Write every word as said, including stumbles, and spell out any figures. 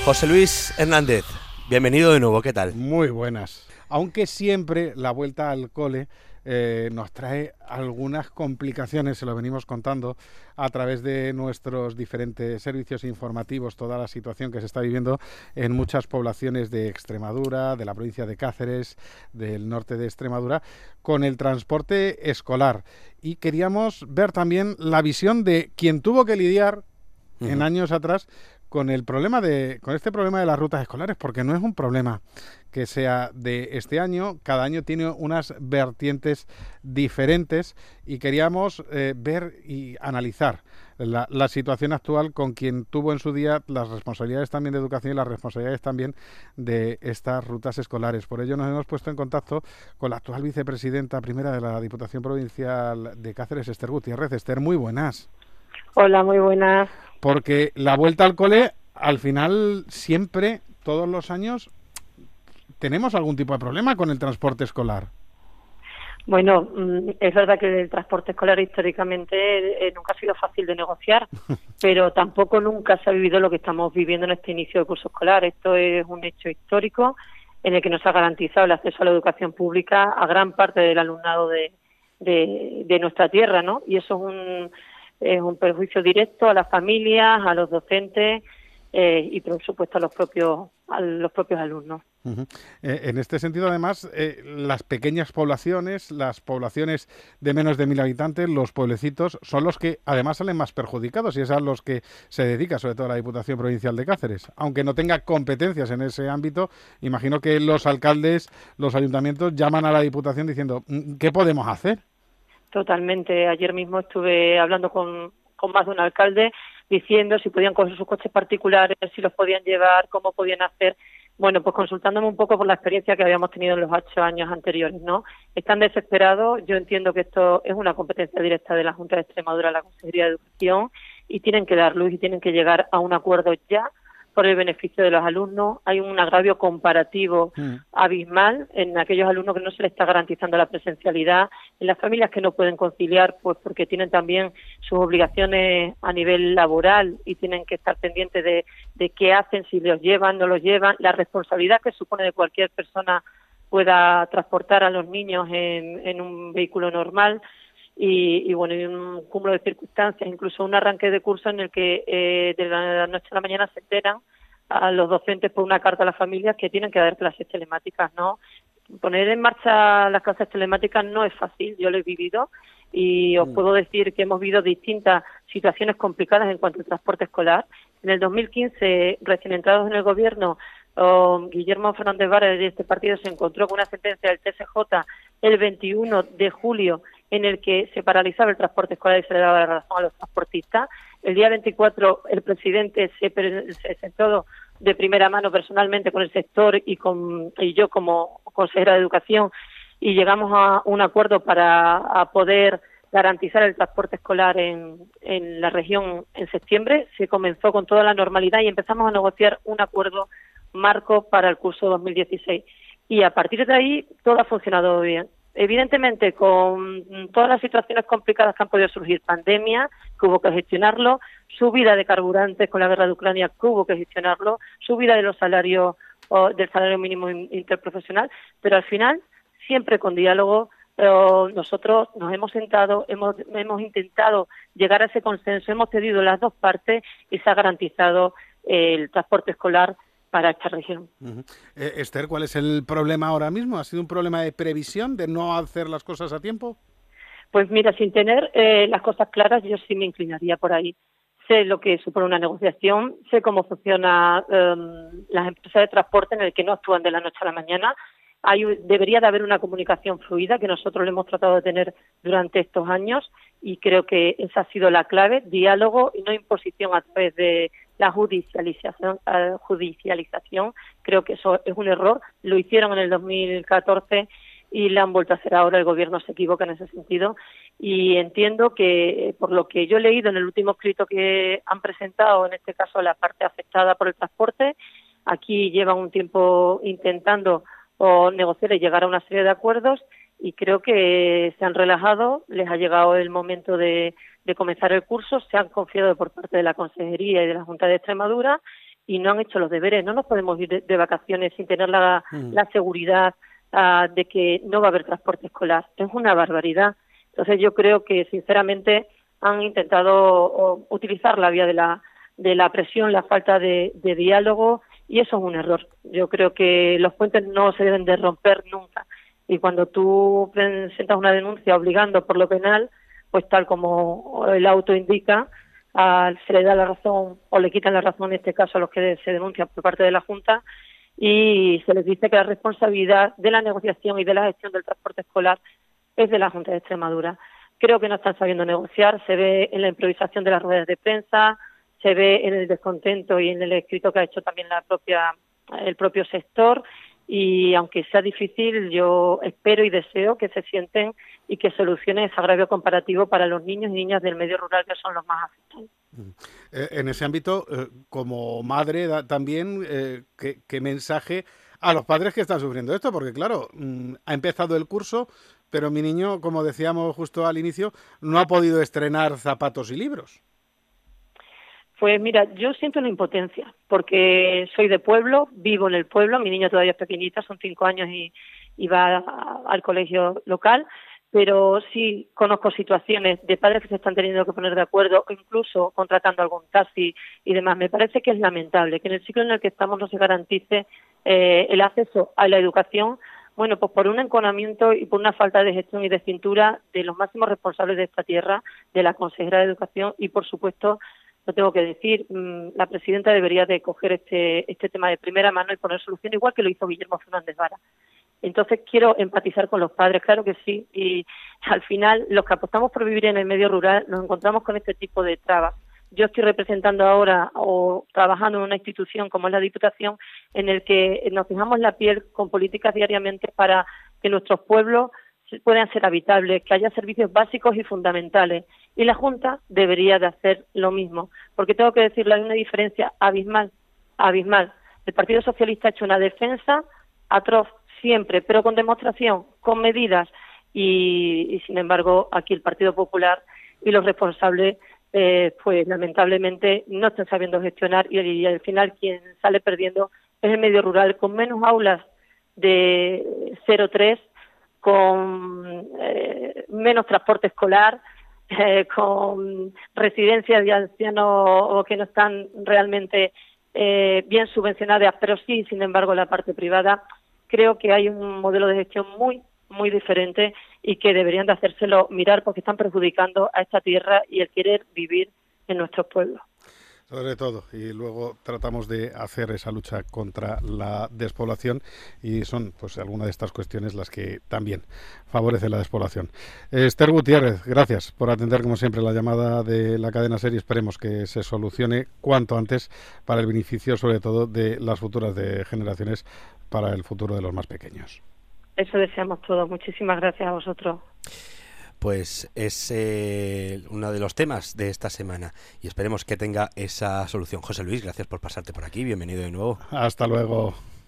José Luis Hernández, bienvenido de nuevo, ¿qué tal? Muy buenas. Aunque siempre la vuelta al cole eh, nos trae algunas complicaciones, se lo venimos contando a través de nuestros diferentes servicios informativos, toda la situación que se está viviendo en muchas poblaciones de Extremadura, de la provincia de Cáceres, del norte de Extremadura, con el transporte escolar. Y queríamos ver también la visión de quien tuvo que lidiar uh-huh. en años atrás con el problema de, con este problema de las rutas escolares, porque no es un problema que sea de este año, cada año tiene unas vertientes diferentes y queríamos eh, ver y analizar la, la situación actual con quien tuvo en su día las responsabilidades también de educación y las responsabilidades también de estas rutas escolares. Por ello nos hemos puesto en contacto con la actual vicepresidenta primera de la Diputación Provincial de Cáceres, Esther Gutiérrez. Esther, muy buenas. Hola, muy buenas. Porque la vuelta al cole, al final, siempre, todos los años, tenemos algún tipo de problema con el transporte escolar. Bueno, es verdad que el transporte escolar históricamente eh, nunca ha sido fácil de negociar, pero tampoco nunca se ha vivido lo que estamos viviendo en este inicio de curso escolar. Esto es un hecho histórico en el que nos ha garantizado el acceso a la educación pública a gran parte del alumnado de, de, de nuestra tierra, ¿no? Y eso es un... es un perjuicio directo a las familias, a los docentes eh, y, por supuesto, a los propios a los propios alumnos. Uh-huh. Eh, en este sentido, además, eh, las pequeñas poblaciones, las poblaciones de menos de mil habitantes, los pueblecitos, son los que, además, salen más perjudicados y es a los que se dedica, sobre todo, la Diputación Provincial de Cáceres. Aunque no tenga competencias en ese ámbito, imagino que los alcaldes, los ayuntamientos, llaman a la Diputación diciendo, ¿qué podemos hacer? Totalmente. Ayer mismo estuve hablando con, con más de un alcalde diciendo si podían coger sus coches particulares, si los podían llevar, cómo podían hacer. Bueno, pues consultándome un poco por la experiencia que habíamos tenido en los ocho años anteriores, ¿no? Están desesperados. Yo entiendo que esto es una competencia directa de la Junta de Extremadura, la Consejería de Educación, y tienen que dar luz y tienen que llegar a un acuerdo ya por el beneficio de los alumnos. Hay un agravio comparativo mm. abismal en aquellos alumnos que no se les está garantizando la presencialidad, en las familias que no pueden conciliar, pues porque tienen también sus obligaciones a nivel laboral y tienen que estar pendientes de, de qué hacen, si los llevan, no los llevan, la responsabilidad que supone de cualquier persona pueda transportar a los niños en, en un vehículo normal. Y, y bueno, y un cúmulo de circunstancias, incluso un arranque de curso en el que eh, de la noche a la mañana se enteran a los docentes por una carta a las familias que tienen que dar clases telemáticas, ¿no? Poner en marcha las clases telemáticas no es fácil, yo lo he vivido y os mm. puedo decir que hemos vivido distintas situaciones complicadas en cuanto al transporte escolar. En el dos mil quince, recién entrados en el gobierno, oh, Guillermo Fernández Vara de este partido se encontró con una sentencia del T S J el veintiuno de julio en el que se paralizaba el transporte escolar y se le daba la razón a los transportistas. El día veinticuatro el presidente se, se sentó de primera mano personalmente con el sector y con y yo como consejera de Educación y llegamos a un acuerdo para a poder garantizar el transporte escolar en, en la región en septiembre. Se comenzó con toda la normalidad y empezamos a negociar un acuerdo marco para el curso dos mil dieciséis. Y a partir de ahí todo ha funcionado bien. Evidentemente, con todas las situaciones complicadas que han podido surgir, pandemia, que hubo que gestionarlo, subida de carburantes con la guerra de Ucrania, que hubo que gestionarlo, subida de los salarios, o del salario mínimo interprofesional, pero al final, siempre con diálogo, eh, nosotros nos hemos sentado, hemos, hemos intentado llegar a ese consenso, hemos cedido las dos partes y se ha garantizado eh, el transporte escolar para esta región. Uh-huh. Eh, Esther, ¿cuál es el problema ahora mismo? ¿Ha sido un problema de previsión, de no hacer las cosas a tiempo? Pues mira, sin tener eh, las cosas claras, yo sí me inclinaría por ahí. Sé lo que supone una negociación, sé cómo funcionan eh, las empresas de transporte en el que no actúan de la noche a la mañana. Hay, debería de haber una comunicación fluida que nosotros le hemos tratado de tener durante estos años y creo que esa ha sido la clave, diálogo y no imposición a través de la judicialización, uh, judicialización. Creo que eso es un error. Lo hicieron en el dos mil catorce y lo han vuelto a hacer ahora. El gobierno se equivoca en ese sentido y entiendo que, por lo que yo he leído en el último escrito que han presentado, en este caso la parte afectada por el transporte, aquí llevan un tiempo intentando o negociar y llegar a una serie de acuerdos y creo que se han relajado, les ha llegado el momento de, de comenzar el curso, se han confiado por parte de la Consejería y de la Junta de Extremadura y no han hecho los deberes. No nos podemos ir de, de vacaciones sin tener la, mm. la seguridad uh, de que no va a haber transporte escolar. Es una barbaridad. Entonces yo creo que, sinceramente, han intentado o, utilizar la vía de la, de la presión, la falta de, de diálogo, y eso es un error. Yo creo que los puentes no se deben de romper nunca. Y cuando tú presentas una denuncia obligando por lo penal, pues tal como el auto indica, uh, se le da la razón o le quitan la razón en este caso a los que se denuncian por parte de la Junta, y se les dice que la responsabilidad de la negociación y de la gestión del transporte escolar es de la Junta de Extremadura. Creo que no están sabiendo negociar, se ve en la improvisación de las ruedas de prensa, se ve en el descontento y en el escrito que ha hecho también la propia el propio sector, y aunque sea difícil, yo espero y deseo que se sienten y que solucionen ese agravio comparativo para los niños y niñas del medio rural, que son los más afectados. En ese ámbito, como madre también, ¿qué, qué mensaje a los padres que están sufriendo esto? Porque claro, ha empezado el curso, pero mi niño, como decíamos justo al inicio, no ha podido estrenar zapatos y libros. Pues mira, yo siento la impotencia, porque soy de pueblo, vivo en el pueblo, mi niña todavía es pequeñita, son cinco años y, y va a, al colegio local, pero sí conozco situaciones de padres que se están teniendo que poner de acuerdo, o incluso contratando algún taxi y demás. Me parece que es lamentable que en el ciclo en el que estamos no se garantice eh, el acceso a la educación, bueno, pues por un enconamiento y por una falta de gestión y de cintura de los máximos responsables de esta tierra, de la consejera de Educación y, por supuesto, lo tengo que decir, la presidenta debería de coger este este tema de primera mano y poner solución, igual que lo hizo Guillermo Fernández Vara. Entonces quiero empatizar con los padres, claro que sí, y al final los que apostamos por vivir en el medio rural nos encontramos con este tipo de trabas. Yo estoy representando ahora o trabajando en una institución como es la Diputación, en el que nos fijamos la piel con políticas diariamente para que nuestros pueblos puedan ser habitables, que haya servicios básicos y fundamentales. Y la Junta debería de hacer lo mismo, porque tengo que decirle, hay una diferencia abismal, abismal. El Partido Socialista ha hecho una defensa atroz siempre, pero con demostración, con medidas, y, y sin embargo aquí el Partido Popular y los responsables, eh, pues lamentablemente no están sabiendo gestionar, y, y al final quien sale perdiendo es el medio rural, con menos aulas de cero tres, con eh, menos transporte escolar, eh, con residencias de ancianos que no están realmente eh, bien subvencionadas, pero sí, sin embargo, la parte privada. Creo que hay un modelo de gestión muy, muy diferente y que deberían de hacérselo mirar, porque están perjudicando a esta tierra y el querer vivir en nuestros pueblos. Sobre todo, y luego tratamos de hacer esa lucha contra la despoblación, y son pues algunas de estas cuestiones las que también favorecen la despoblación. Esther Gutiérrez, gracias por atender como siempre la llamada de la cadena SER, y esperemos que se solucione cuanto antes para el beneficio sobre todo de las futuras de generaciones, para el futuro de los más pequeños. Eso deseamos todos. Muchísimas gracias a vosotros. Pues es eh, uno de los temas de esta semana y esperemos que tenga esa solución. José Luis, gracias por pasarte por aquí, bienvenido de nuevo. Hasta luego.